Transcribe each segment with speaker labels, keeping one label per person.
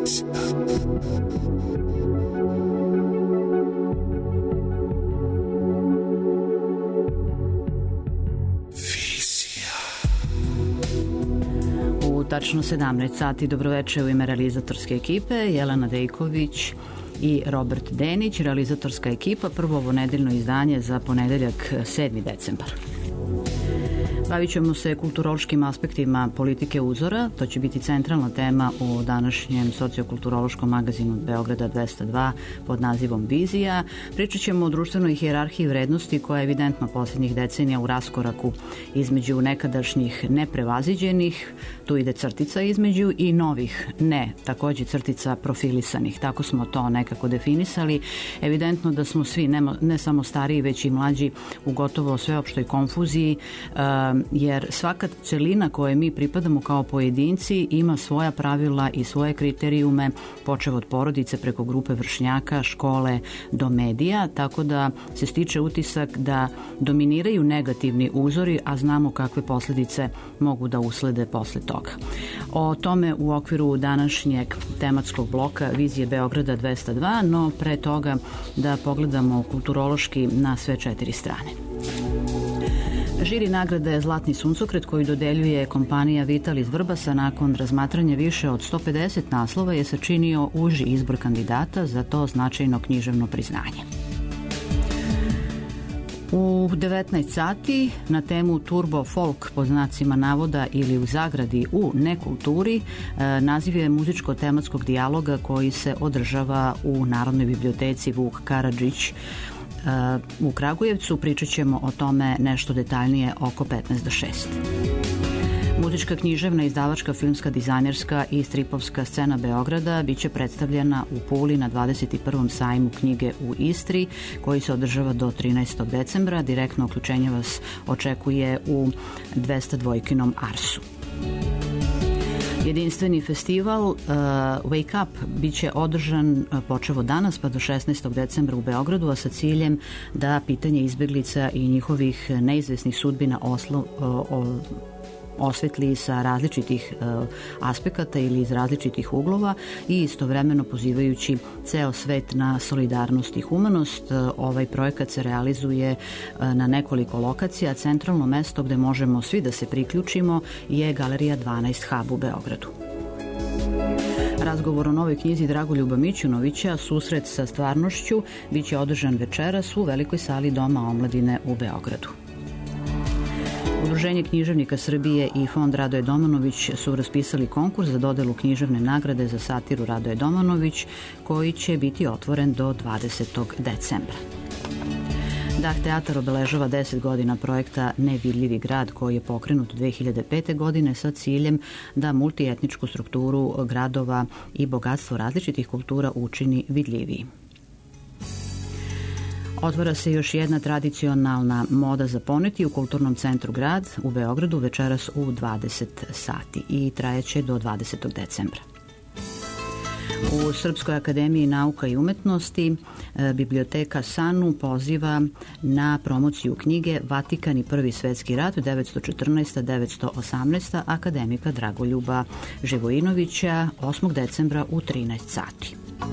Speaker 1: Tačno 17 sati. Dobroveče u ime realizatorske ekipe Jelena Dejković i Robert Denić. Realizatorska ekipa, prvo ovo nedeljno izdanje za ponedeljak 7. decembar. Bavit ćemo se kulturološkim aspektima politike uzora. To će biti centralna tema u današnjem sociokulturološkom magazinu Beograda 202 pod nazivom Vizija. Pričat ćemo o društvenoj hijerarhiji vrednosti koja je evidentno posljednjih decenija u raskoraku između nekadašnjih neprevaziđenih, tu ide crtica između, i novih, takođe crtica profilisanih. Tako smo to nekako definisali. Evidentno da smo svi, ne samo stariji, već i mlađi, u gotovo sveopštoj konfuziji, jer svaka celina koje mi pripadamo kao pojedinci ima svoja pravila i svoje kriterijume, počev od porodice preko grupe vršnjaka, škole do medija, tako da se stiče utisak da dominiraju negativni uzori, a znamo kakve posledice mogu da uslede posle toga. O tome u okviru današnjeg tematskog bloka Vizije Beograda 202, no pre toga da pogledamo kulturološki na sve četiri strane. Žiri nagrade Zlatni suncokret koju dodeljuje kompanija Vital iz Vrbasa nakon razmatranja više od 150 naslova je sačinio uži izbor kandidata za to značajno književno priznanje. U 19 sati na temu Turbo Folk pod znacima navoda ili u zagradi u nekulturi naziv je muzičko-tematskog dijaloga koji se održava u Narodnoj biblioteci Vuk Karadžić u Kragujevcu. Pričat ćemo o tome nešto detaljnije oko 15 do 6. Muzička, književna, izdavačka, filmska, dizajnerska i stripovska scena Beograda biće predstavljena u Puli na 21. sajmu knjige u Istri koji se održava do 13. decembra. Direktno uključenje vas očekuje u 202-kinom Arsu. Jedinstveni festival Wake Up biće održan počevo danas pa do 16. decembra u Beogradu, a sa ciljem da pitanje izbeglica i njihovih neizvesnih sudbina osvetli sa različitih aspekata ili iz različitih uglova i istovremeno pozivajući ceo svet na solidarnost i humanost. Ovaj projekat se realizuje na nekoliko lokacija. Centralno mesto gde možemo svi da se priključimo je Galerija 12 Hub u Beogradu. Razgovor o novoj knjizi Dragoljuba Mićunovića, Susret sa stvarnošću, biće održan večeras u velikoj sali Doma omladine u Beogradu. Udruženje književnika Srbije i Fond Radoje Domanović su raspisali konkurs za dodelu književne nagrade za satiru Radoje Domanović, koji će biti otvoren do 20. decembra. Dah teatar obeležava 10 godina projekta Nevidljivi grad koji je pokrenut 2005. godine sa ciljem da multietničku strukturu gradova i bogatstvo različitih kultura učini vidljiviji. Otvara se još jedna tradicionalna moda za poneti u Kulturnom centru Grad u Beogradu večeras u 20 sati i trajeće do 20. decembra. U Srpskoj akademiji nauka i umetnosti biblioteka SANU poziva na promociju knjige Vatikan i Prvi svetski rat 914-918 akademika Dragoljuba Živojinovića 8. decembra u 13 sati.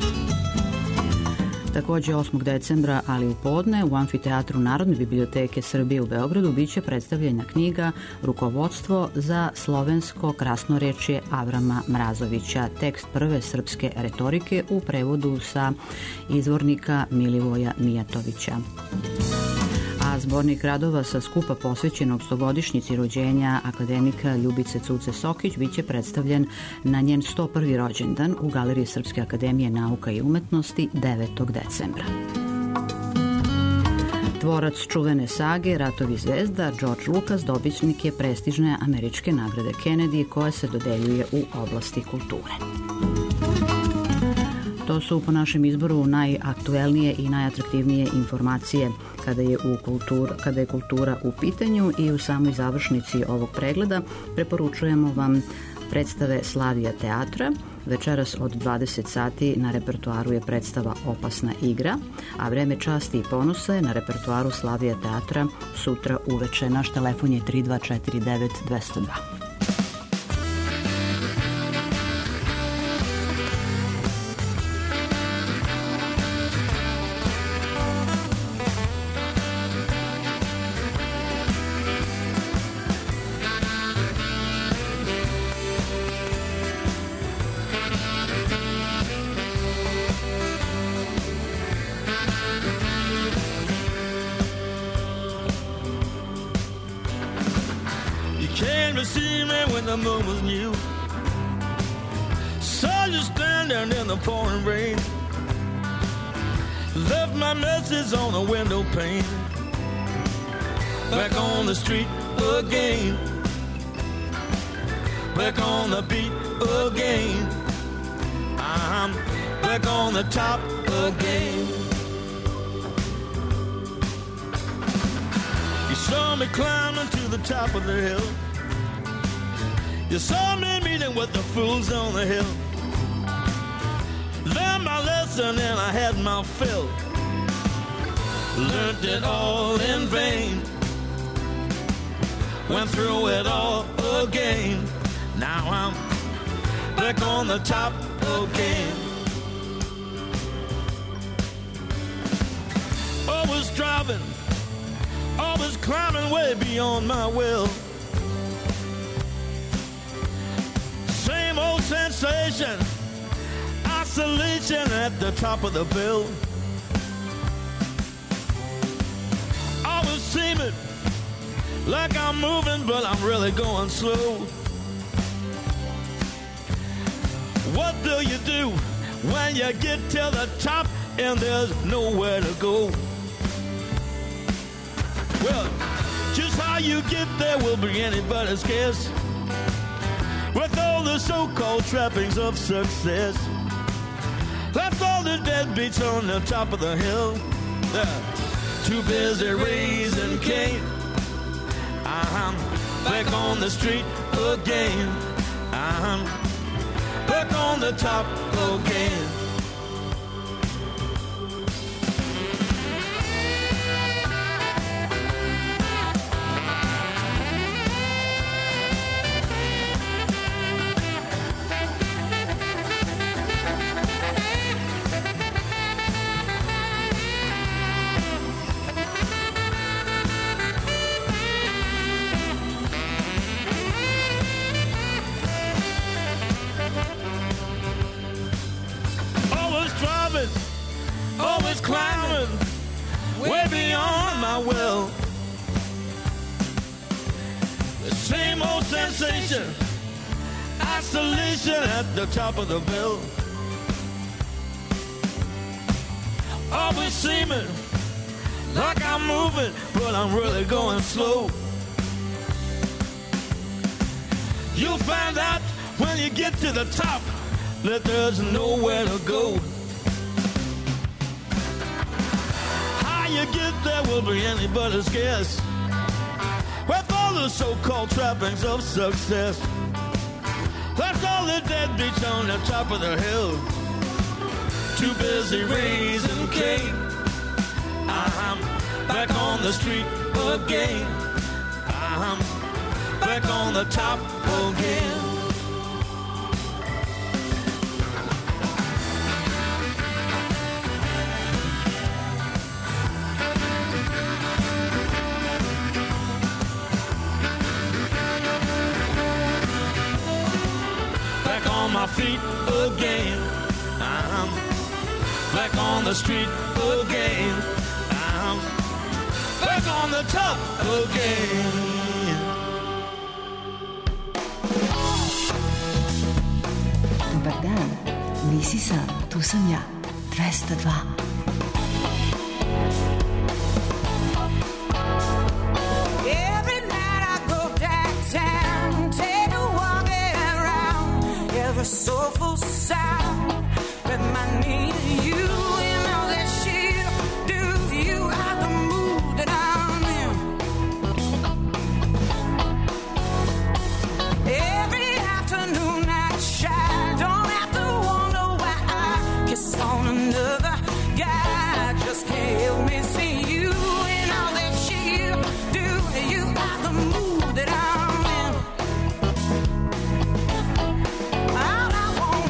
Speaker 1: Takođe 8. decembra, ali u podne, u amfiteatru Narodne biblioteke Srbije u Beogradu biće predstavljena knjiga Rukovodstvo za slovensko krasnorečje Avrama Mrazovića, tekst prve srpske retorike u prevodu sa izvornika Milivoja Mijatovića. A zbornik radova sa skupa posvećenog 100-godišnjici rođenja akademika Ljubice Cuce Sokić biće predstavljen na njen 101. rođendan u Galeriji Srpske akademije nauka i umetnosti 9. decembra. Tvorac čuvene sage Ratovi zvezda George Lucas dobitnik je prestižne američke nagrade Kennedy koja se dodeljuje u oblasti kulture. To su po našem izboru najaktuelnije i najatraktivnije informacije kada je kultura u pitanju i u samoj završnici ovog pregleda preporučujemo vam predstave Slavija teatra. Večeras od 20 sati na repertoaru je predstava Opasna igra, a Vreme časti i ponosa je na repertoaru Slavija teatra sutra uveče. Naš telefon je 3249 202.
Speaker 2: to see me when the moon was new. Saw you standing in the pouring rain. Left my message on the window pane. Back on the street again. Back on the beat again. I'm back on the top again. You saw me climbing to the top of the hill. You saw me meeting with the fools on the hill. Learned my lesson and I had my fill. Learned it all in vain. Went through it all again. Now I'm back on the top again. Always driving, always climbing way beyond my will. Same old sensation, isolation at the top of the bill. Always seeming like I'm moving, but I'm really going slow. What do you do when you get to the top and there's nowhere to go? Well, just how you get there will be anybody's guess. With all the so-called trappings of success. Left all the deadbeats on the top of the hill. They're too busy raising Cain. I'm back on the street again. I'm back on the top again. Always climbing way beyond my will. The same old sensation, isolation at the top of the bill. Always seeming like I'm moving, but I'm really going slow. You'll find out when you get to the top that there's nowhere to go. You get there will be anybody's guess. With all the so-called trappings of success. Left all the deadbeats on the top of the hill. Too busy raising Cain. I'm back on the street again. I'm back on the top again. My feet again. I'm back on the street again. I'm back on the top again.
Speaker 3: Dobar dan, nisi sam, tu sam ja, 202.
Speaker 4: Soulful sound reminding you, you know that she'll do you out the mood that I'm in. Every afternoon I try, don't have to wonder why I kiss on another guy. Just can't help me see you, you know that she'll do you out the mood that I'm in.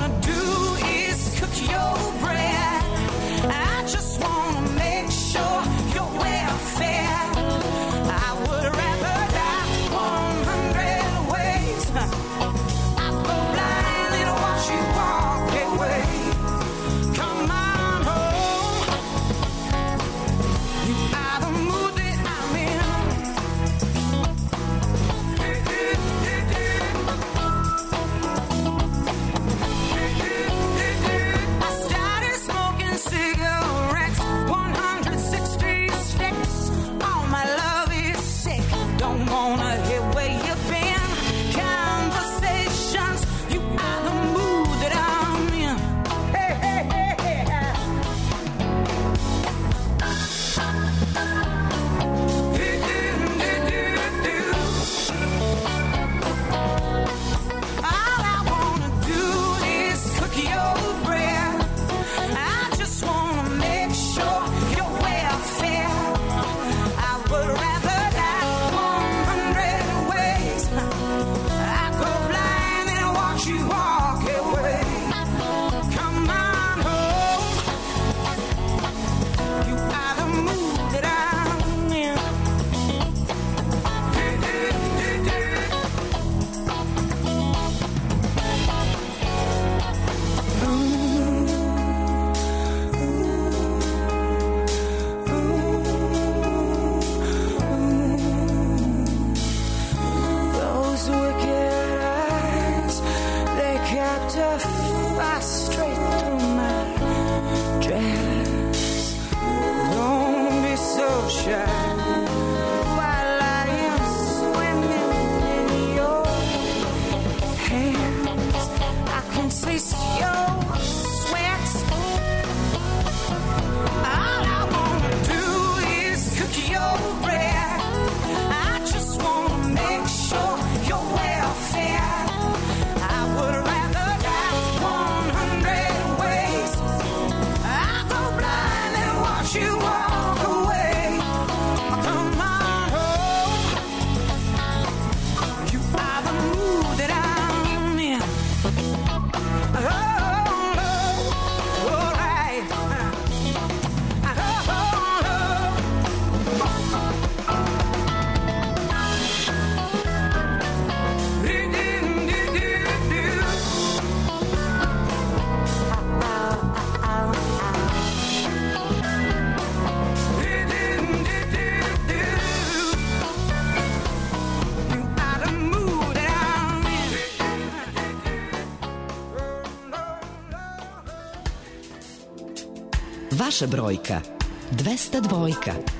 Speaker 3: Vaša brojka 202.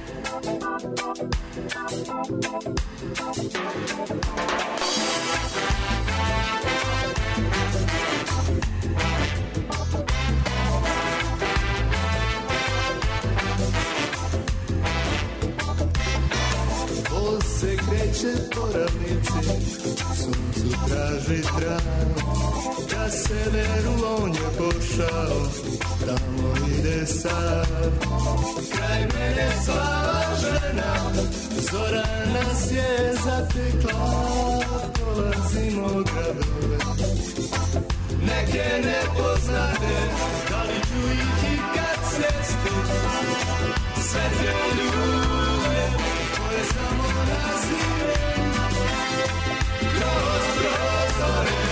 Speaker 5: Se kreće po ravnici, suncu traži trag. Ka severu on je pošao, tamo ide sad. Kraj mene slava žena, zora nas je zatekla. Prolazimo gradove, neke nepoznate, da li ću ih i kad sresti. Sve te ljude koje samo nazivem kroz prozore.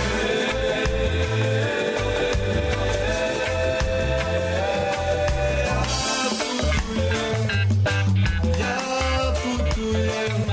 Speaker 5: Ja putujem.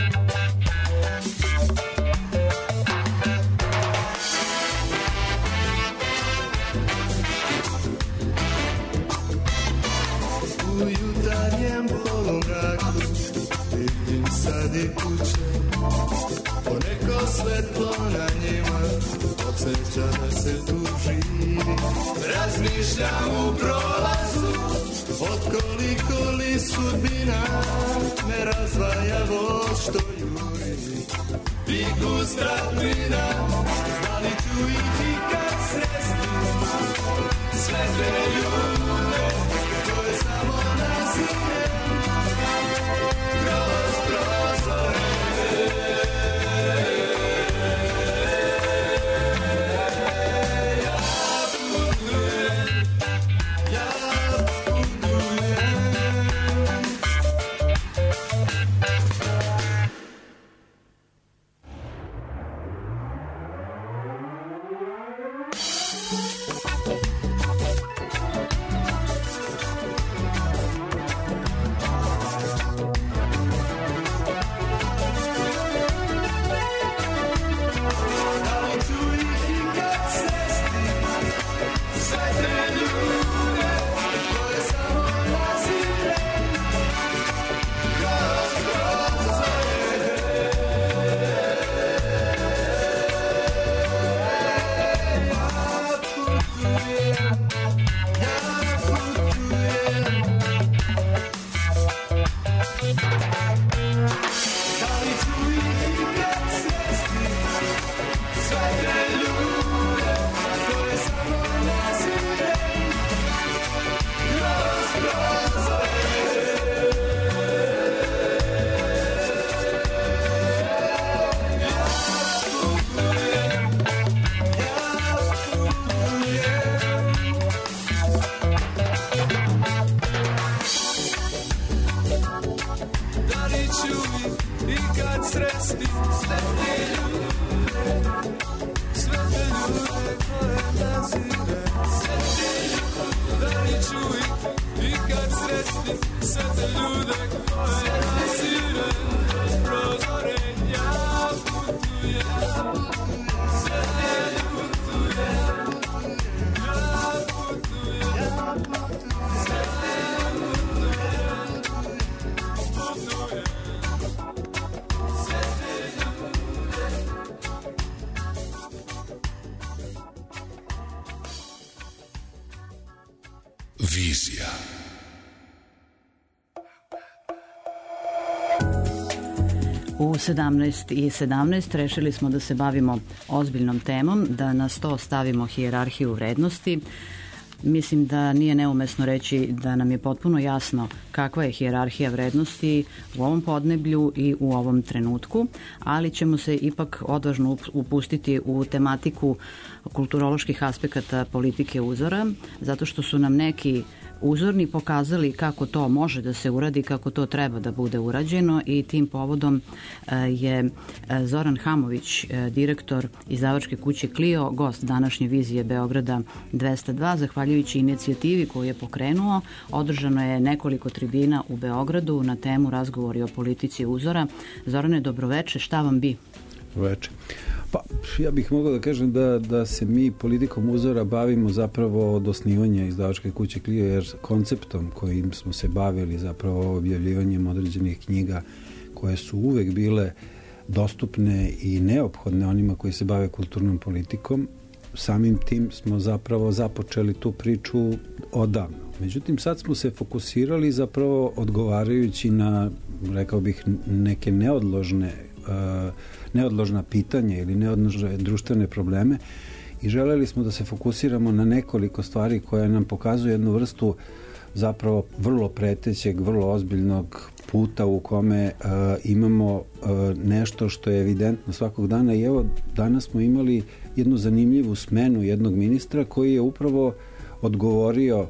Speaker 5: U jutarnjem polumraku vidim sad i kuće, poneko svetlo na njima podsjeća da se tu živi. Razmišljam u prolazu, od koliko li sudbina me razdvaja voz što juri i gusta plina. Da li ću ih i kad sresti, sve te ljude koje samo nazivem kroz prozore.
Speaker 6: Vizija.
Speaker 1: U 17:17 rešili smo da se bavimo ozbiljnom temom, da na sto stavimo hijerarhiju vrednosti. Mislim da nije neumesno reći da nam je potpuno jasno kakva je hijerarhija vrednosti u ovom podneblju i u ovom trenutku, ali ćemo se ipak odvažno upustiti u tematiku kulturoloških aspekata politike uzora, zato što su nam neki uzorni pokazali kako to može da se uradi, kako to treba da bude urađeno i tim povodom je Zoran Hamović, direktor izdavačke kuće Clio, gost današnje vizije Beograda 202. Zahvaljujući inicijativi koju je pokrenuo, održano je nekoliko tribina u Beogradu na temu razgovori o politici uzora. Zorane, dobroveče, šta vam bi?
Speaker 7: Dobroveče.
Speaker 6: Pa, ja bih mogao da kažem da se mi politikom uzora bavimo zapravo od osnivanja izdavačke kuće Clio, jer konceptom kojim smo se bavili zapravo objavljivanjem određenih knjiga koje su uvek bile dostupne i neophodne onima koji se bave kulturnom politikom, samim tim smo zapravo započeli tu priču odavno. Međutim, sad smo se fokusirali zapravo odgovarajući na, rekao bih, neke neodložna pitanja ili neodložne društvene probleme i želeli smo da se fokusiramo na nekoliko stvari koje nam pokazuju jednu vrstu zapravo vrlo pretećeg, vrlo ozbiljnog puta u kome imamo nešto što je evidentno svakog dana i evo danas smo imali jednu zanimljivu smenu jednog ministra koji je upravo odgovorio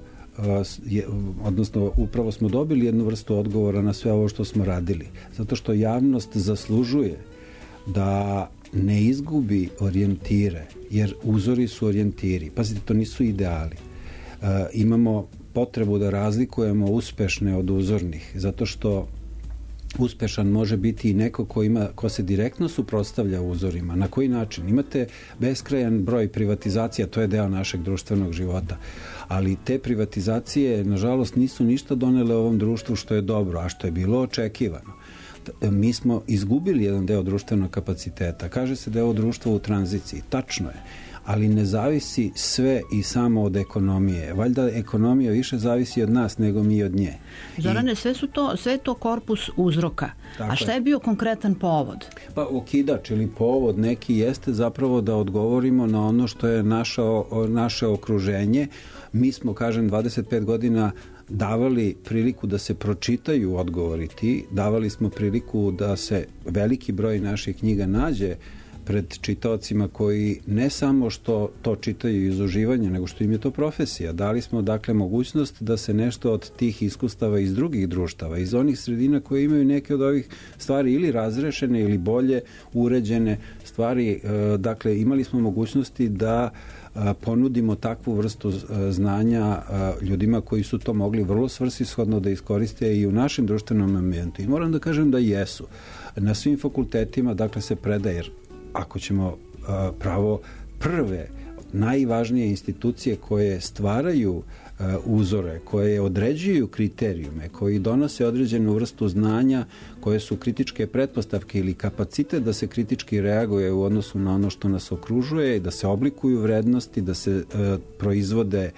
Speaker 6: odnosno upravo smo dobili jednu vrstu odgovora na sve ovo što smo radili. Zato što javnost zaslužuje da ne izgubi orijentire, jer uzori su orijentiri. Pazite, to nisu ideali. Imamo potrebu da razlikujemo uspešne od uzornih, zato što uspešan može biti i neko ko se direktno suprotstavlja uzorima. Na koji način? Imate beskrajan broj privatizacija, to je deo našeg društvenog života. Ali te privatizacije, nažalost, nisu ništa donele ovom društvu što je dobro, a što je bilo očekivano. Mi smo izgubili jedan deo društvenog kapaciteta. Kaže se da je ovo društvo u tranziciji. Tačno je. Ali ne zavisi sve i samo od ekonomije. Valjda ekonomija više zavisi od nas nego mi od nje.
Speaker 1: Zorane, sve je to korpus uzroka. A šta je bio konkretan povod?
Speaker 6: Pa okidač ili povod neki jeste zapravo da odgovorimo na ono što je naše okruženje. Mi smo, kažem, 25 godina davali priliku da se pročitaju odgovori ti, davali smo priliku da se veliki broj naših knjiga nađe pred čitaocima koji ne samo što to čitaju iz uživanja, nego što im je to profesija. Dali smo dakle mogućnost da se nešto od tih iskustava iz drugih društava, iz onih sredina koje imaju neke od ovih stvari ili razrešene ili bolje uređene stvari. Dakle, imali smo mogućnosti da ponudimo takvu vrstu znanja ljudima koji su to mogli vrlo svrsishodno da iskoriste i u našem društvenom ambijentu. I moram da kažem da jesu. Na svim fakultetima dakle se predaje, jer ako ćemo pravo prve najvažnije institucije koje stvaraju uzore, koje određuju kriterijume, koji donose određenu vrstu znanja, koje su kritičke pretpostavke ili kapacitet da se kritički reaguje u odnosu na ono što nas okružuje, da se oblikuju vrednosti, da se proizvode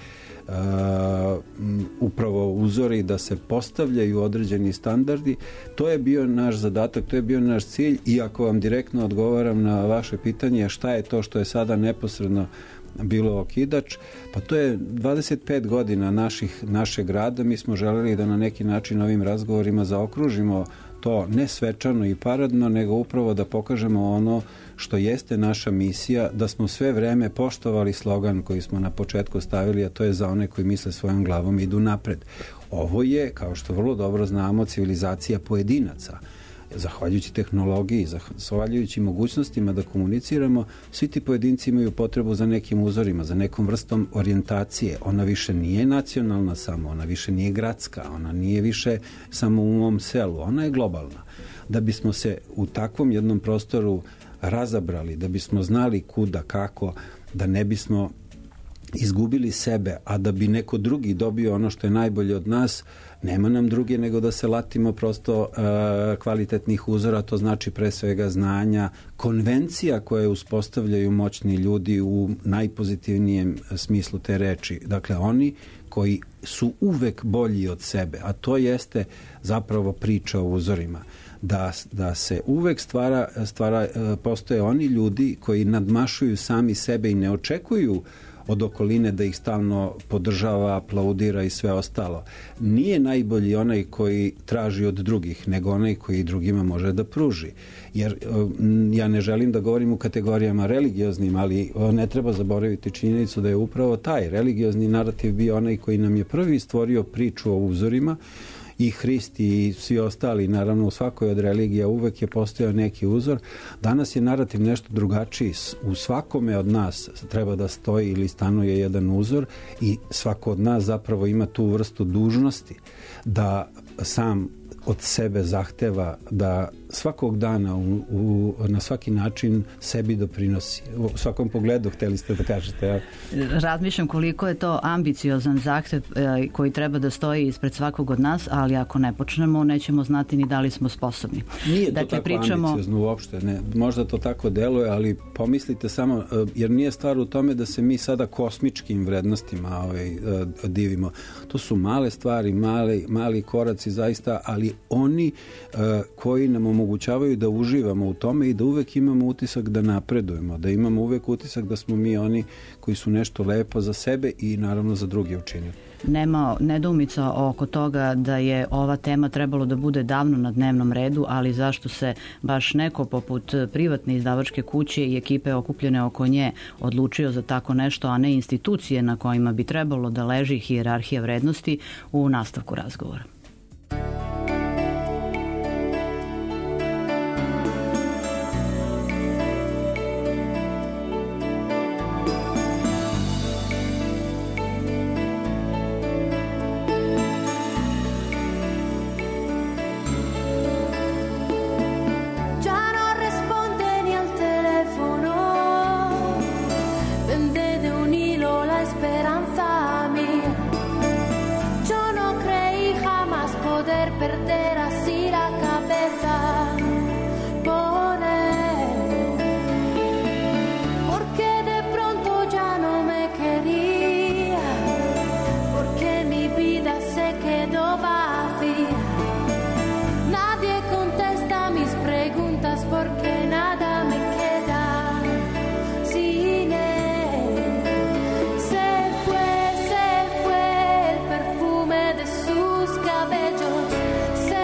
Speaker 6: upravo uzori, da se postavljaju određeni standardi. To je bio naš zadatak, to je bio naš cilj i ako vam direktno odgovaram na vaše pitanje šta je to što je sada neposredno bilo okidač, pa to je 25 godina našeg rada. Mi smo želeli da na neki način ovim razgovorima zaokružimo to ne svečano i paradno, nego upravo da pokažemo ono što jeste naša misija, da smo sve vreme poštovali slogan koji smo na početku stavili, a to je za one koji misle svojom glavom i idu napred. Ovo je, kao što vrlo dobro znamo, civilizacija pojedinaca. Zahvaljujući tehnologiji, zahvaljujući mogućnostima da komuniciramo, svi ti pojedinci imaju potrebu za nekim uzorima, za nekom vrstom orijentacije. Ona više nije nacionalna samo, ona više nije gradska, ona nije više samo u mom selu, ona je globalna. Da bismo se u takvom jednom prostoru razabrali, da bismo znali kuda, kako, da ne bismo izgubili sebe, a da bi neko drugi dobio ono što je najbolje od nas, nema nam druge nego da se latimo prosto kvalitetnih uzora, to znači pre svega znanja, konvencija koje uspostavljaju moćni ljudi u najpozitivnijem smislu te reči. Dakle, oni koji su uvek bolji od sebe, a to jeste zapravo priča o uzorima. Da se uvek postoje oni ljudi koji nadmašuju sami sebe i ne očekuju od okoline da ih stalno podržava, aplaudira i sve ostalo. Nije najbolji onaj koji traži od drugih, nego onaj koji drugima može da pruži. Jer ja ne želim da govorim u kategorijama religioznim, ali ne treba zaboraviti činjenicu da je upravo taj religiozni narativ bio onaj koji nam je prvi stvorio priču o uzorima, i Hristi i svi ostali, naravno u svakoj od religija uvek je postojao neki uzor. Danas je narativ nešto drugačiji. U svakome od nas treba da stoji ili stanuje jedan uzor i svako od nas zapravo ima tu vrstu dužnosti da sam od sebe zahteva da svakog dana na svaki način sebi doprinosi. U svakom pogledu, hteli ste da kažete. Ja.
Speaker 1: Razmišljam koliko je to ambiciozan zahtev koji treba da stoji ispred svakog od nas, ali ako ne počnemo, nećemo znati ni da li smo sposobni.
Speaker 6: Nije to tako ambiciozno uopšte. Ne. Možda to tako deluje, ali pomislite samo, jer nije stvar u tome da se mi sada kosmičkim vrednostima divimo. To su male stvari, mali koraci zaista, ali oni koji nam omogućavaju da uživamo u tome i da uvek imamo utisak da napredujemo, da imamo uvek utisak da smo mi oni koji su nešto lepo za sebe i naravno za druge učinili.
Speaker 1: Nema nedoumica oko toga da je ova tema trebalo da bude davno na dnevnom redu, ali zašto se baš neko poput privatne izdavačke kuće i ekipe okupljene oko nje odlučio za tako nešto, a ne institucije na kojima bi trebalo da leži hijerarhija vrednosti, u nastavku razgovora.
Speaker 7: Se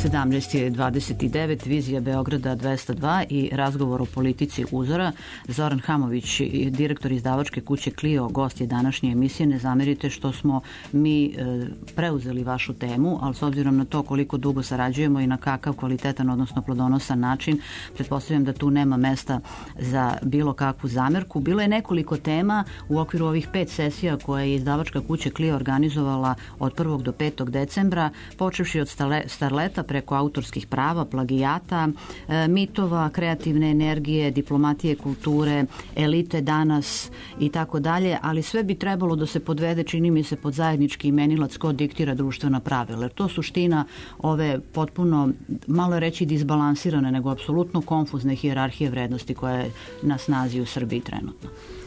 Speaker 1: 17:29, Vizija Beograda 202 i razgovor o politici uzora. Zoran Hamović, direktor izdavačke kuće Clio, gost je današnje emisije. Ne zamerite što smo mi preuzeli vašu temu, ali s obzirom na to koliko dugo sarađujemo i na kakav kvalitetan, odnosno plodonosan način, pretpostavljam da tu nema mesta za bilo kakvu zamerku. Bilo je nekoliko tema u okviru ovih 5 sesija koje je izdavačka kuća Clio organizovala od 1. do 5. decembra, počevši od starleta preko autorskih prava, plagijata, mitova, kreativne energije, diplomatije, kulture, elite danas i tako dalje, ali sve bi trebalo da se podvede, čini mi se, pod zajednički imenilac ko diktira društvena pravila. Jer to suština ove potpuno, malo je reći disbalansirane, nego apsolutno konfuzne hijerarhije vrednosti koja je na snazi u Srbiji trenutno.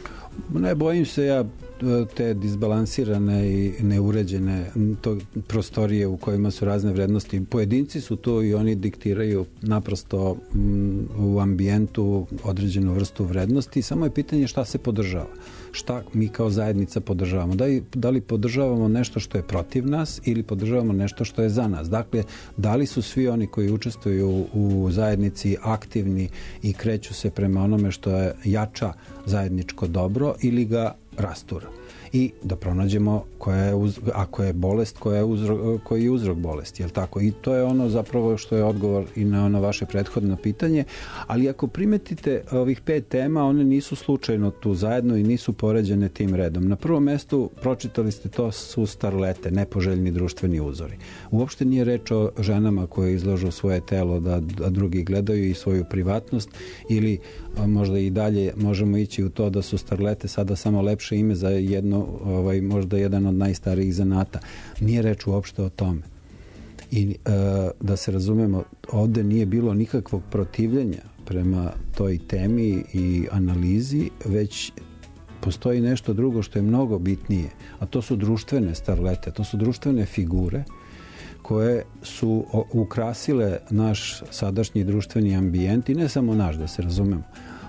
Speaker 6: Ne bojim se ja te disbalansirane i neuređene prostorije u kojima su razne vrednosti. Pojedinci su to i oni diktiraju naprosto u ambijentu određenu vrstu vrednosti. Samo je pitanje šta se podržava. Šta mi kao zajednica podržavamo. Da li podržavamo nešto što je protiv nas ili podržavamo nešto što je za nas. Dakle, da li su svi oni koji učestvuju u zajednici aktivni i kreću se prema onome što je jača zajedničko dobro ili ga rastura. I da pronađemo ako je bolest, koji je uzrok bolesti, jel tako? I to je ono zapravo što je odgovor i na ono vaše prethodno pitanje, ali ako primetite ovih 5 tema, one nisu slučajno tu zajedno i nisu poređene tim redom. Na prvom mestu pročitali ste, to su starlete, nepoželjni društveni uzori. Uopšte nije reč o ženama koje izlažu svoje telo da drugi gledaju i svoju privatnost, ili možda i dalje možemo ići u to da su starlete sada samo lepše ime za jedno, možda jedan od najstarijih zanata. Nije reč uopšte o tome. I da se razumemo, ovde nije bilo nikakvog protivljenja prema toj temi i analizi, već postoji nešto drugo što je mnogo bitnije, a to su društvene starlete, to su društvene figure koje su ukrasile naš sadašnji društveni ambijent i ne samo naš, da se razumemo.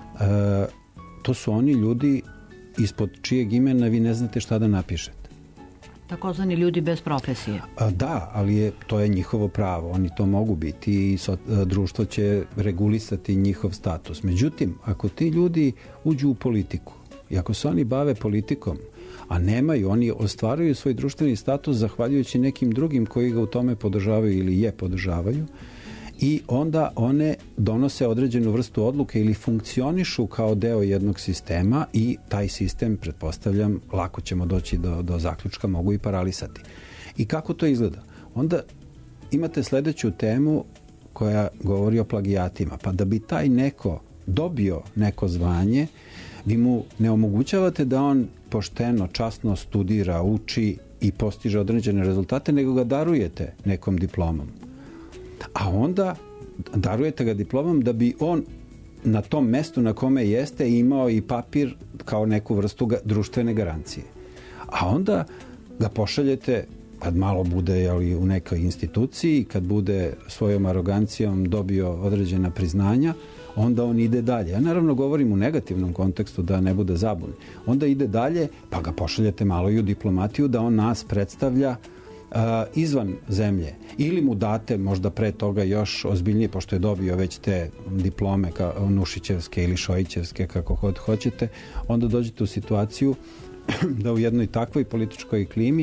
Speaker 6: To su oni ljudi ispod čijeg imena vi ne znate šta da napišete.
Speaker 1: Takozvani ljudi bez profesije.
Speaker 6: Da, ali to je njihovo pravo. Oni to mogu biti i društvo će regulisati njihov status. Međutim, ako ti ljudi uđu u politiku i ako se oni bave politikom, a nemaju, oni ostvaruju svoj društveni status zahvaljujući nekim drugim koji ga u tome podržavaju ili je podržavaju, i onda one donose određenu vrstu odluke ili funkcionišu kao deo jednog sistema i taj sistem, pretpostavljam, lako ćemo doći do zaključka, mogu i paralisati. I kako to izgleda? Onda imate sledeću temu koja govori o plagijatima. Pa da bi taj neko dobio neko zvanje, vi mu ne omogućavate da on pošteno, časno studira, uči i postiže određene rezultate, nego ga darujete nekom diplomom. A onda darujete ga diplomom da bi on na tom mestu na kome jeste imao i papir kao neku vrstu društvene garancije. A onda ga pošaljete, kad malo bude u nekoj instituciji, kad bude svojom arogancijom dobio određena priznanja, onda on ide dalje. Ja naravno govorim u negativnom kontekstu da ne bude zabune. Onda ide dalje, pa ga pošaljete malo i u diplomatiju da on nas predstavlja izvan zemlje. Ili mu date možda pre toga još ozbiljnije, pošto je dobio već te diplome Nušićevske ili Šojićevske, kako hoćete, onda dođete u situaciju da u jednoj takvoj političkoj klimi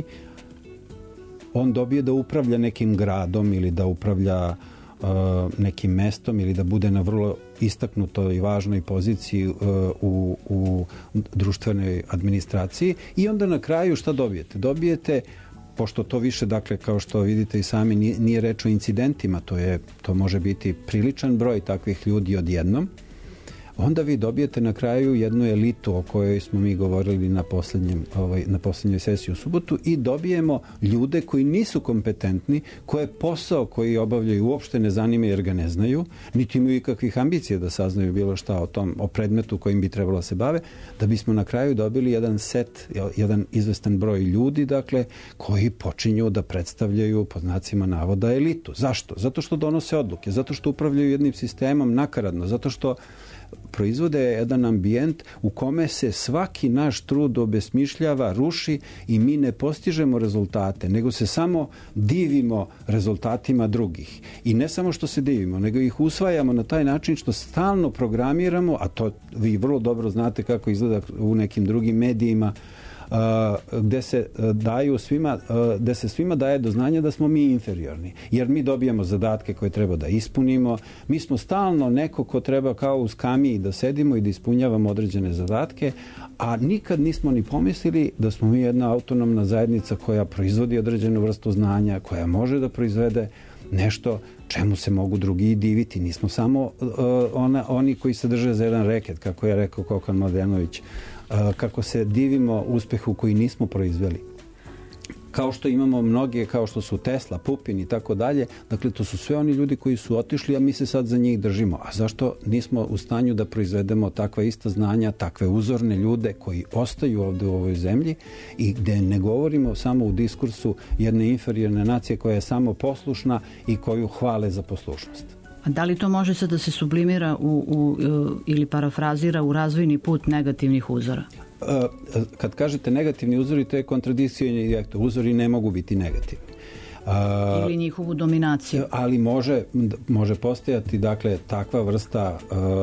Speaker 6: on dobije da upravlja nekim gradom ili da upravlja nekim mestom ili da bude na vrlo istaknutoj i važnoj poziciji u društvenoj administraciji, i onda na kraju šta dobijete? Dobijete, pošto to više, dakle, kao što vidite i sami, nije reč o incidentima, to može biti priličan broj takvih ljudi odjednom, onda vi dobijete na kraju jednu elitu o kojoj smo mi govorili na poslednjoj sesiji u subotu, i dobijemo ljude koji nisu kompetentni, koje posao koji obavljaju uopšte ne zanima jer ga ne znaju, niti imaju ikakvih ambicija da saznaju bilo šta o predmetu kojim bi trebalo se bave, da bismo na kraju dobili jedan set, jedan izvestan broj ljudi, dakle, koji počinju da predstavljaju, pod znacima navoda, elitu. Zašto? Zato što donose odluke, zato što upravljaju jednim sistemom nakaradno, zato što proizvode jedan ambijent u kome se svaki naš trud obesmišljava, ruši i mi ne postižemo rezultate, nego se samo divimo rezultatima drugih. I ne samo što se divimo, nego ih usvajamo na taj način što stalno programiramo, a to vi vrlo dobro znate kako izgleda u nekim drugim medijima, gde se svima daje do znanja da smo mi inferiorni, jer mi dobijamo zadatke koje treba da ispunimo, mi smo stalno neko ko treba kao uz kamiji da sedimo i da ispunjavamo određene zadatke, a nikad nismo ni pomislili da smo mi jedna autonomna zajednica koja proizvodi određenu vrstu znanja, koja može da proizvede nešto čemu se mogu drugi i diviti. Nismo samo oni koji se drže za jedan reket, kako je rekao Kokan Mladenović, kako se divimo uspehu koji nismo proizveli. Kao što imamo mnoge, kao što su Tesla, Pupin i tako dalje, dakle to su sve oni ljudi koji su otišli, a mi se sad za njih držimo. A zašto nismo u stanju da proizvedemo takva ista znanja, takve uzorne ljude koji ostaju ovde u ovoj zemlji i gde ne govorimo samo u diskursu jedne inferiorne nacije koja je samo poslušna i koju hvale za poslušnost.
Speaker 1: A da li to može sad da se sublimira ili parafrazira u razvojni put negativnih uzora?
Speaker 6: Kad kažete negativni uzori, to je kontradikcija direktor. Uzori ne mogu biti negativni.
Speaker 1: Ili njihovu dominaciju.
Speaker 6: Ali može postojati, dakle, takva vrsta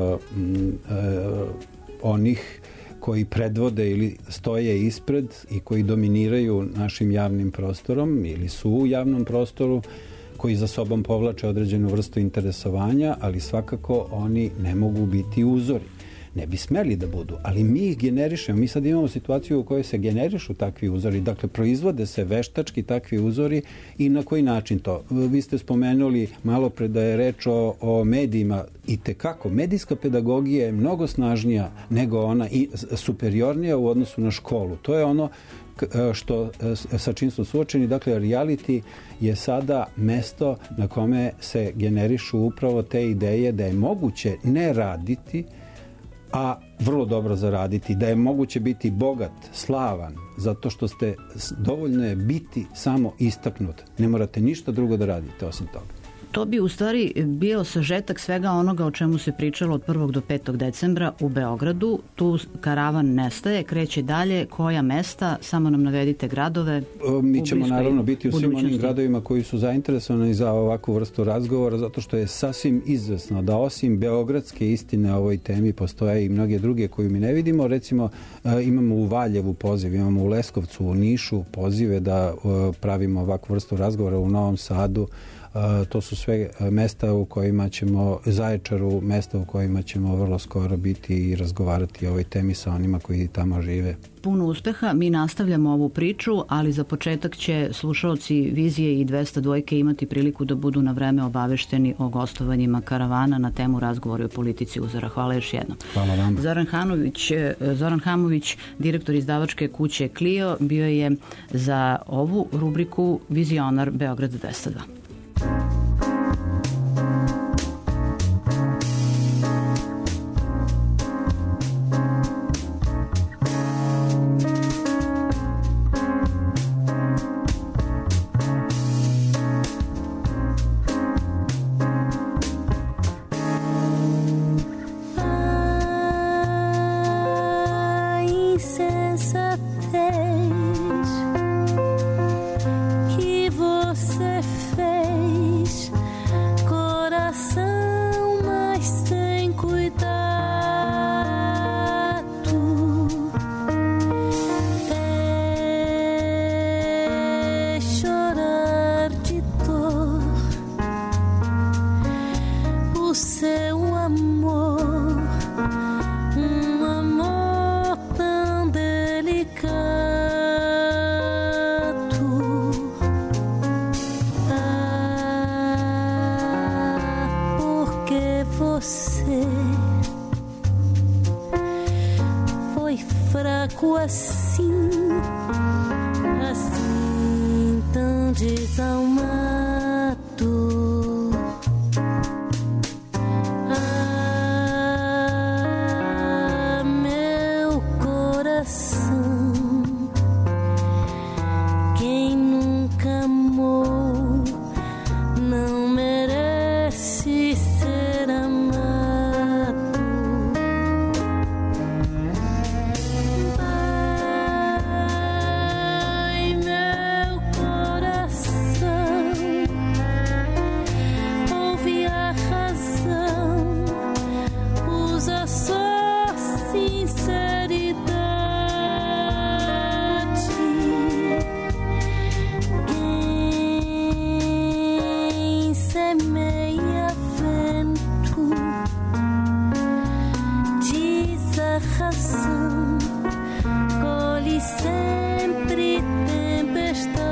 Speaker 6: onih koji predvode ili stoje ispred i koji dominiraju našim javnim prostorom ili su u javnom prostoru, koji za sobom povlače određenu vrstu interesovanja, ali svakako oni ne mogu biti uzori. Ne bi smeli da budu, ali mi ih generišemo. Mi sad imamo situaciju u kojoj se generišu takvi uzori, dakle proizvode se veštački takvi uzori i na koji način to? Vi ste spomenuli malo pre da je reč o medijima i tekako. Medijska pedagogija je mnogo snažnija nego ona i superiornija u odnosu na školu. To je ono sa čim su suočeni. Dakle, reality je sada mesto na kome se generišu upravo te ideje da je moguće ne raditi, a vrlo dobro zaraditi, da je moguće biti bogat, slavan, zato što dovoljno je biti samo istaknut. Ne morate ništa drugo da radite osim toga.
Speaker 1: To bi u stvari bio sažetak svega onoga o čemu se pričalo od 1. do 5. decembra u Beogradu. Tu karavan nestaje, kreće dalje. Koja mesta? Samo nam navedite gradove.
Speaker 6: Mi ćemo naravno biti u svim onim gradovima koji su zainteresovani za ovakvu vrstu razgovora, zato što je sasvim izvesno da osim beogradske istine o ovoj temi postoje i mnoge druge koju mi ne vidimo. Recimo imamo u Valjevu poziv, imamo u Leskovcu, u Nišu pozive da pravimo ovakvu vrstu razgovora, u Novom Sadu. To su sve mesta u kojima ćemo, Zaječaru, mesta u kojima ćemo vrlo skoro biti i razgovarati o ovoj temi sa onima koji tamo žive.
Speaker 1: Puno uspeha, mi nastavljamo ovu priču, ali za početak će slušaoci Vizije i 202 imati priliku da budu na vreme obavešteni o gostovanjima karavana na temu razgovora o politici uzora. Hvala još jednom.
Speaker 6: Hvala vam.
Speaker 1: Zoran Hamović, direktor izdavačke kuće Clio, bio je za ovu rubriku vizionar Beograd 202.
Speaker 7: razão, colhe sempre tempestade.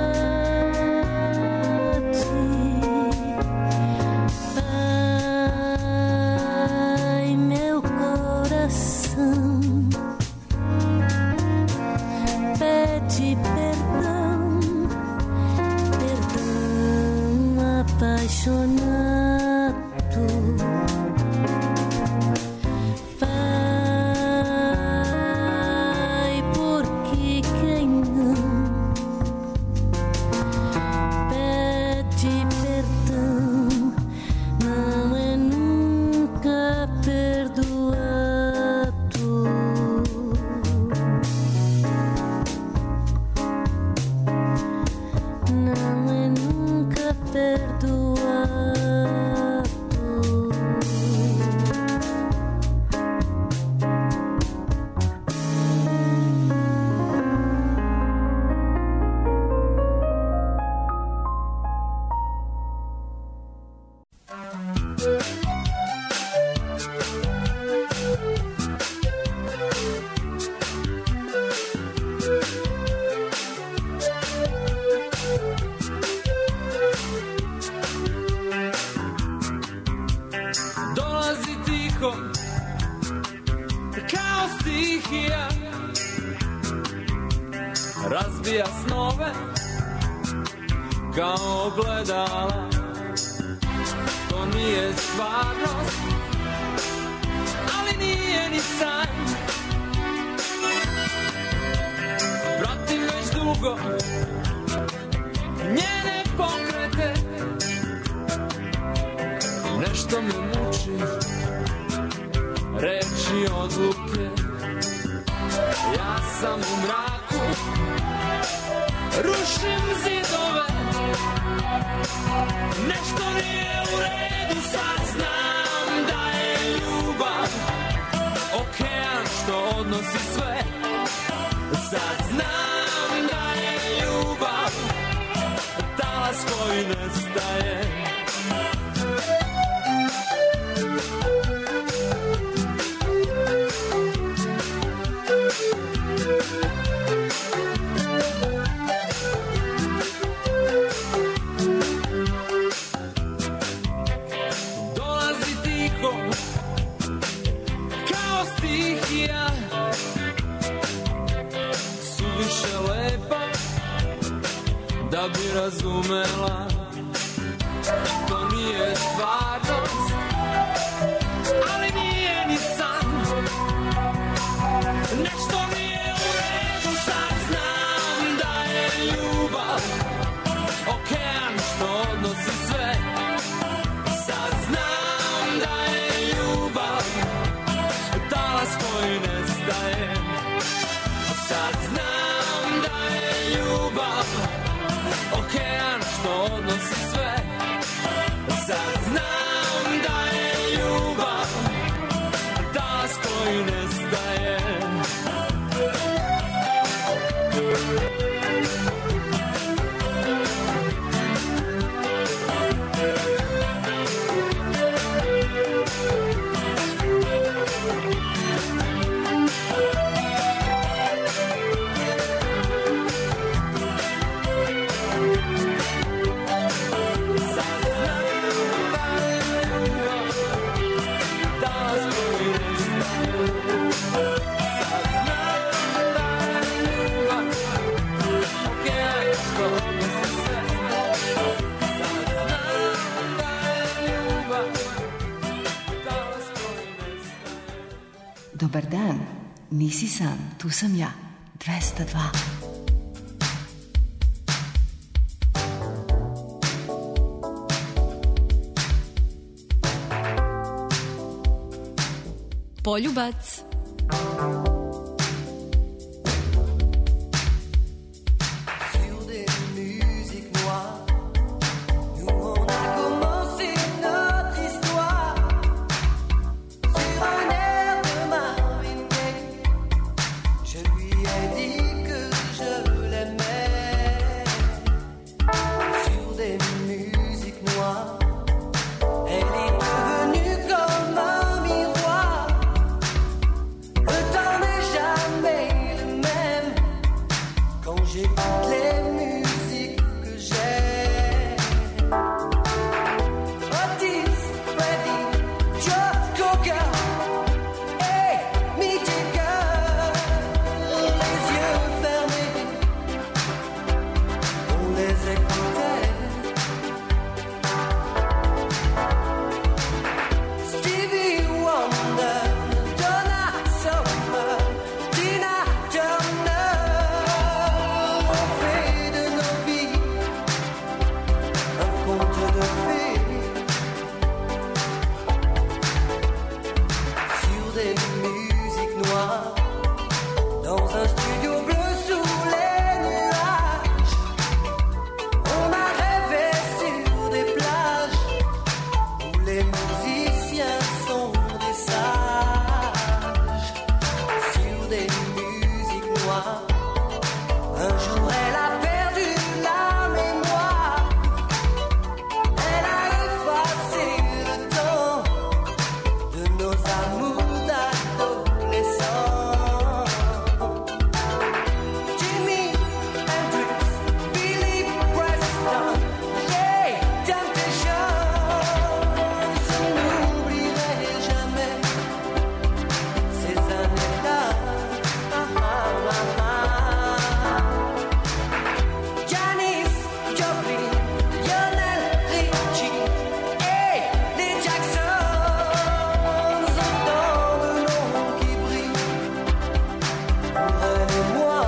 Speaker 7: Ai, meu coração, pede perdão, perdão apaixonado.
Speaker 8: Razbija snove kao ogledala. To nije stvarnost, ali nije ni san. Pratim već dugo njene pokrete. Nešto me muči, reči odluke. Ja sam u mraku, rušim zidove. Nešto nije u redu, sad znam da je ljubav okean što odnosi sve. Sad znam da je ljubav talas koji nestaje. Da bi razumela, to nije stvarnost, ali nije ni san. Nešto nije u redu, sad znam da je ljubav okean što odnosi sve. Sad znam da je ljubav talas koji nestaje. Sad znam da je ljubav okean što odnosi sve. Sad znam da je ljubav talas koji nestaje.
Speaker 3: Dobar dan, nisi sam, tu sam ja, 202.
Speaker 9: Poljubac.
Speaker 7: Elle est devenue comme un miroir. Le temps
Speaker 4: un studio bleu sous les nuages. On a rêvé sur des plages où les musiciens sont des sages, sur des musiques noires. Un jour elle a perdu la mémoire, elle a effacé le temps de nos amours d'adolescents. Jimi Hendrix, Billy Preston, yeah, Temptation. Je n'oublierai jamais ces années-là. Janis Joplin, Lionel Richie et les Jacksons, autant de noms qui brillent pour elle et moi.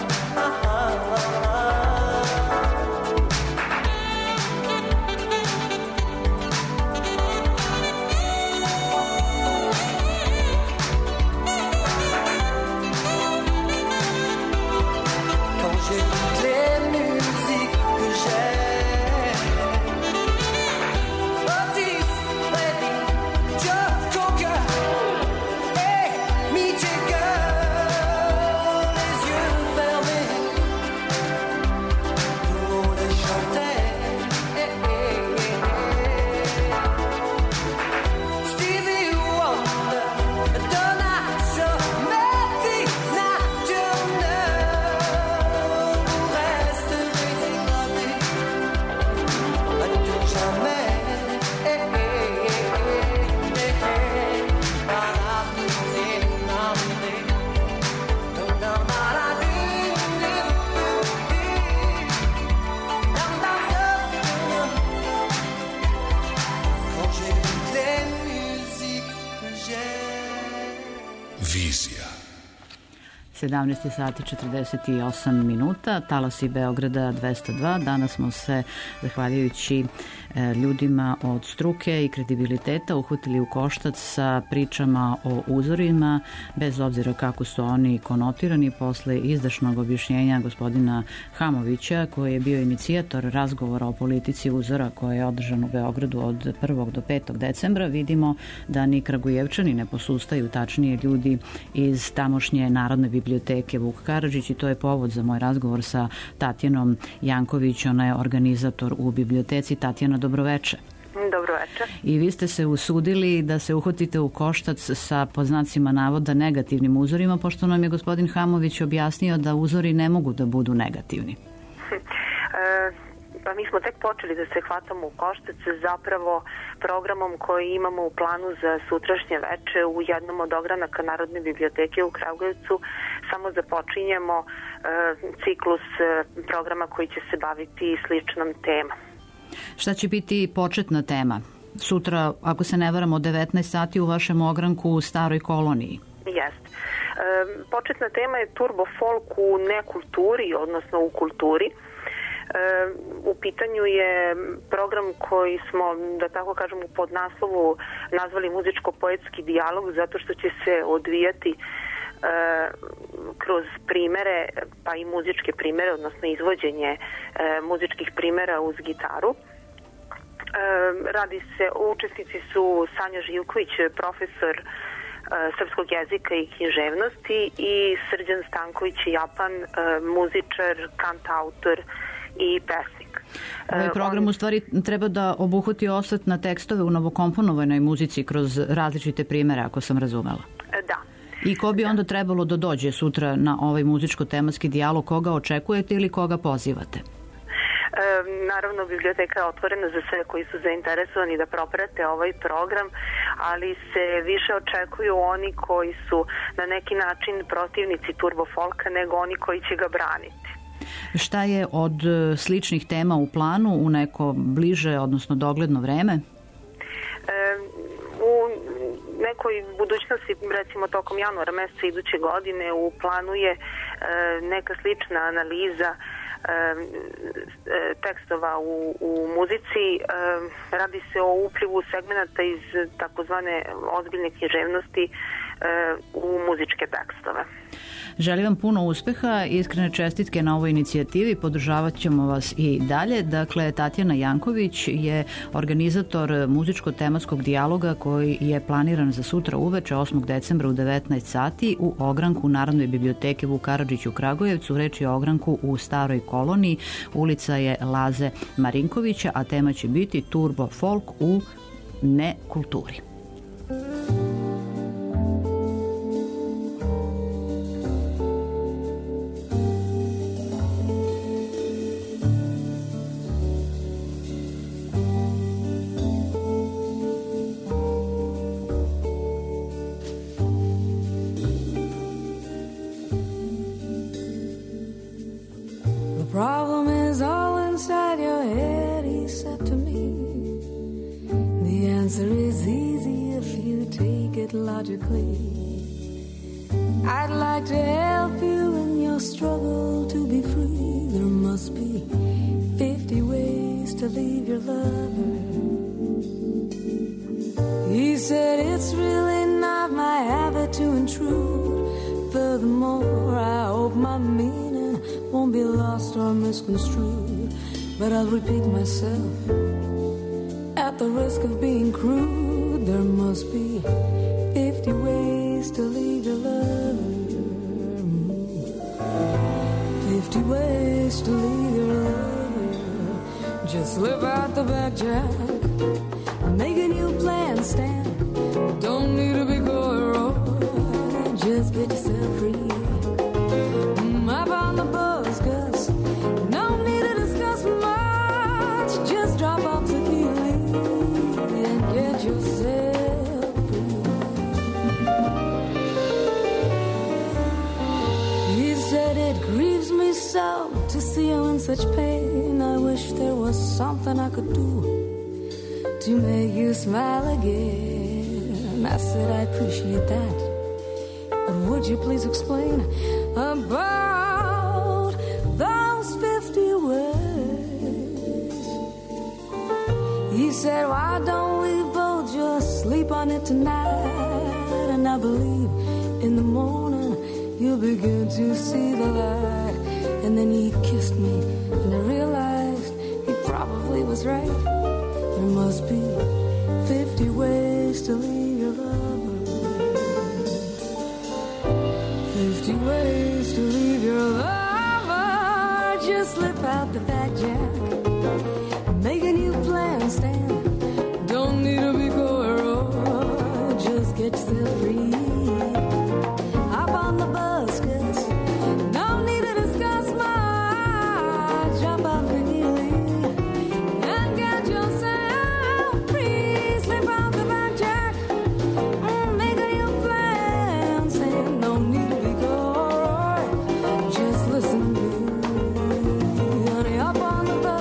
Speaker 4: Quand j'écoute les musiques que j'aime, Otis, Freddie, Joe Cocker et Mick Jagger, les yeux fermés, tout le monde chantait. Stevie Wonder, Donna Summer, Tina Turner, vous resterez gravés à tout jamais. Quand j'écoute les musiques que j'aime.
Speaker 9: Vizija.
Speaker 1: 17 sati 48 minuta, talasi Beograda 202. Danas smo se, zahvaljujući ljudima od struke i kredibiliteta, uhvatili u koštac sa pričama o uzorima, bez obzira kako su oni konotirani, posle izdašnog objašnjenja gospodina Hamovića, koji je bio inicijator razgovora o politici uzora koji je održan u Beogradu od 1. do 5. decembra. Vidimo da ni Kragujevčani ne posustaju, tačnije ljudi iz tamošnje Narodne biblioteke Vuk Karadžić, i to je povod za moj razgovor sa Tatjanom Janković. Ona je organizator u biblioteci. Tatjana, dobroveče.
Speaker 10: Dobroveče.
Speaker 1: I vi ste se usudili da se uhvatite u koštac sa, po znacima navoda, negativnim uzorima, pošto nam je gospodin Hamović objasnio da uzori ne mogu da budu negativni.
Speaker 10: Pa mi smo tek počeli da se hvatamo u koštac zapravo programom koji imamo u planu za sutrašnje veče u jednom od ogranaka Narodne biblioteke u Kragujevcu. Samo započinjemo ciklus programa koji će se baviti sličnom temom.
Speaker 1: Šta će biti početna tema? Sutra, ako se ne varam, od 19 sati u vašem ogranku u Staroj koloniji.
Speaker 10: Jeste. Početna tema je turbo folk u nekulturi, odnosno u kulturi. U pitanju je program koji smo, da tako kažem, u podnaslovu nazvali muzičko-poetski dijalog, zato što će se odvijati kroz primere, pa i muzičke primere, odnosno izvođenje muzičkih primera uz gitaru. Radi se, učesnici su Sanja Živković, profesor srpskog jezika i književnosti, i Srđan Stanković Japan, muzičar, kantautor i pesnik.
Speaker 1: Ovaj program u stvari treba da obuhvati osvrt na tekstove u novokomponovanoj muzici kroz različite primere, ako sam razumela.
Speaker 10: Da.
Speaker 1: I ko bi onda trebalo da dođe sutra na ovaj muzičko-tematski dijalog? Koga očekujete ili koga pozivate?
Speaker 10: Naravno, biblioteka je otvorena za sve koji su zainteresovani da proprate ovaj program, ali se više očekuju oni koji su na neki način protivnici turbo folka nego oni koji će ga braniti.
Speaker 1: Šta je od sličnih tema u planu u neko bliže, odnosno dogledno vreme?
Speaker 10: U nekoj budućnosti, recimo tokom januara meseca iduće godine, u planu je neka slična analiza tekstova u muzici. Radi se o uplivu segmenata iz takozvane ozbiljne književnosti u muzičke tekstove.
Speaker 1: Želim vam puno uspeha i iskrene čestitke na ovoj inicijativi, podržavat ćemo vas i dalje. Dakle, Tatjana Janković je organizator muzičko-tematskog dijaloga koji je planiran za sutra uveče 8. decembra u 19 sati u ogranku Narodne biblioteke Vuk Karadžić u Kragujevcu. Reč je o ogranku u Staroj koloniji, ulica je Laze Marinkovića, a tema će biti Turbo folk u nekulturi.
Speaker 9: Problem is all inside your head, he said to me. The answer is easy if you take it logically. I'd like to help you in your struggle to be free. There must be 50 ways to leave your lover. He said it's really not my habit to intrude. Furthermore, I hope my meaning won't be lost or misconstrued, but I'll repeat myself at the risk of being crude. There must be 50 ways to leave your lover. 50 ways to leave your lover. Just slip out the back, Jack. Make a new plan, Stan. Don't need to be coy, just get yourself free. Up on the bus, cause no need to discuss much. Just drop off the key and get yourself free. He said it grieves me so to see you in such pain. I wish there was something I could do to make you smile again. I said I appreciate that, but would you please explain about those 50 words? He said, why don't we both just sleep on it tonight? And I believe in the morning you'll begin to see the light. And then he kissed me and I realized he probably was right. There must be 50 ways to leave your lover. 50 ways to leave your lover. Just slip out the back, Jack. Make a new plan, Stan. Don't need to be coy, just get yourself free. Hop on the bus, cause no need to discuss much. Jump off the lead and get yourself free. Slip out the back, Jack. Make a new plan, Stan. No need to be coy, just listen to me. Honey, up on the bus.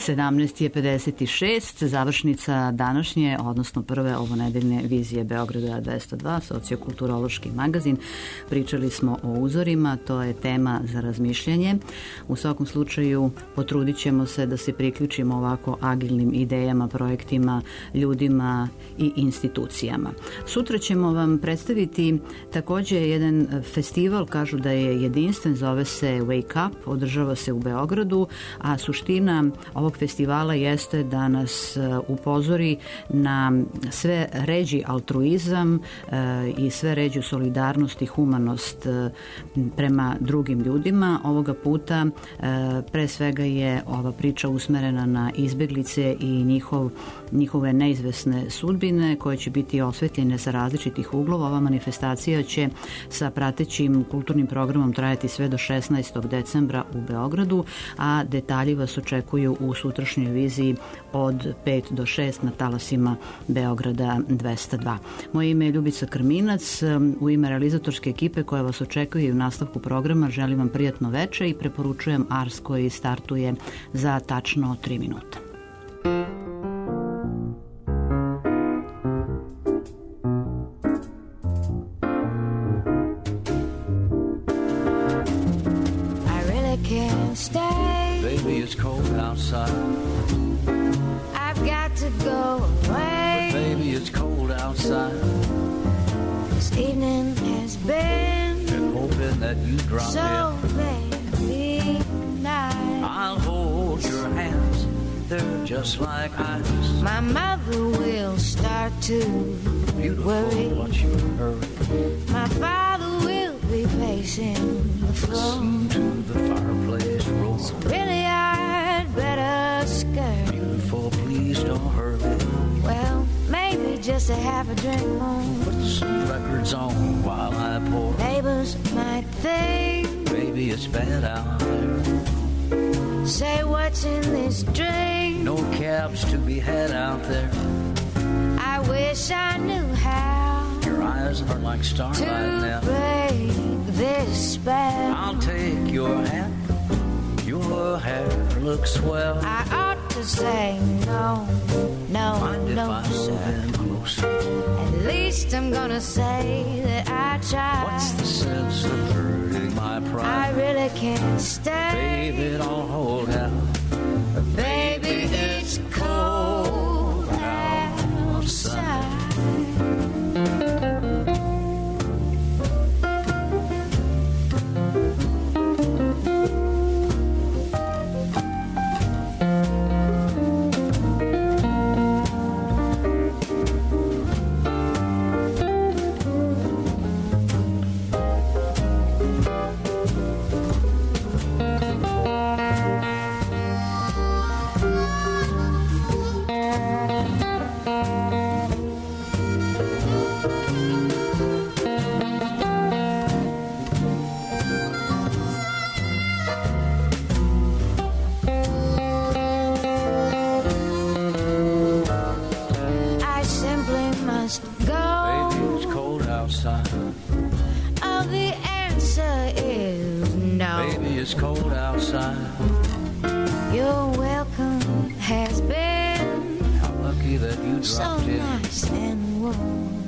Speaker 1: 17:56, završnica današnje, odnosno prve ovonedeljne vizije Beograda 202, sociokulturološki magazin. Pričali smo o uzorima, to je tema za razmišljanje. U svakom slučaju potrudit ćemo se da se priključimo ovako agilnim idejama, projektima, ljudima i institucijama. Sutra ćemo vam predstaviti takođe jedan festival, kažu da je jedinstven, zove se Wake Up, održava se u Beogradu, a suština ovog festivala jeste da nas upozori na sve ređi altruizam i sve ređu solidarnost i humanost prema drugim ljudima. Ovoga puta pre svega je ova priča usmerena na izbeglice i njihove neizvesne sudbine koje će biti osvetljene sa različitih uglova. Ova manifestacija će sa pratećim kulturnim programom trajati sve do 16. decembra u Beogradu, a detalji vas očekuju u sutrašnjoj viziji od 5 do 6 na talasima Beograda 202. Moje ime je Ljubica Krminac. U ime realizatorske ekipe koja vas očekuje u nastavku programa želim vam prijatno veče i preporučujem Ars koji startuje za tačno 3 minuta.
Speaker 11: Stay. Baby, it's cold outside. I've got to go away. But baby, it's cold outside. This evening has been hoping that you drop so in. Baby, nice. I'll hold your hands. They're just like ice. My mother will start to worry. Watch you hurry. My father will be pacing the floor. Listen to the fireplace roar. So really I'd better skirt. Beautiful, please don't hurry. Well, maybe just to have a drink more. Put some records on while I pour. Neighbors might think, baby, it's bad out there. Say what's in this drink. No cabs to be had out there. I wish I knew how. Your eyes are like starlight now. To break this spell. I'll take your hand. Your hair looks swell. I ought to say no, no, mind no, if I move in closer? At least I'm gonna say that I tried. What's the sense of hurting my pride? I really can't stay. Baby, don't hold out. Baby, it's cold outside. Oh, the answer is no. Baby, it's cold outside. Your welcome has been how lucky that you dropped so in. Nice and warm.